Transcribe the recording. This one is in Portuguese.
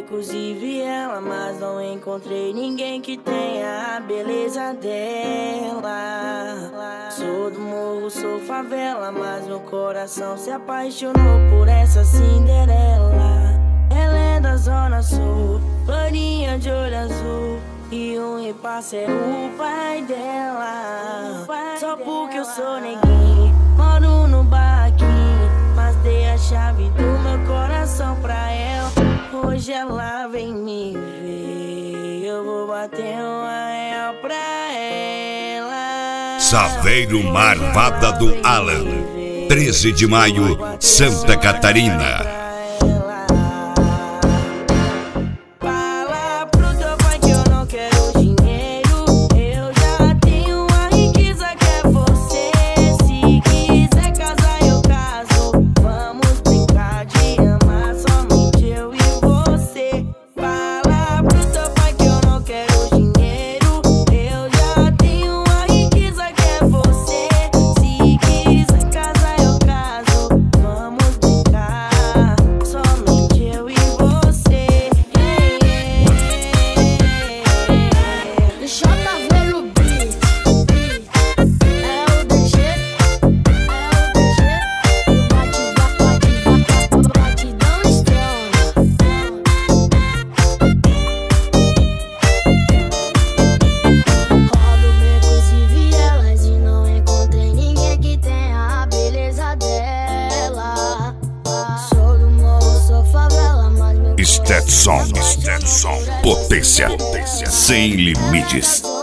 becos e viela, mas não encontrei ninguém que tenha a beleza dela. Sou do morro, sou favela, mas meu coração se apaixonou por essa Cinderela. Ela é da zona sul, loirinha de olho azul, e um impasse é o pai dela. Só porque eu sou neguinho, moro no barraquinho, mas dei a chave do meu coração pra ela. Hoje ela vem me ver, eu vou bater uma real pra ela. Saveiro Marvada do Alan, 13 de maio, Santa Catarina. Stetson, potência sem limites.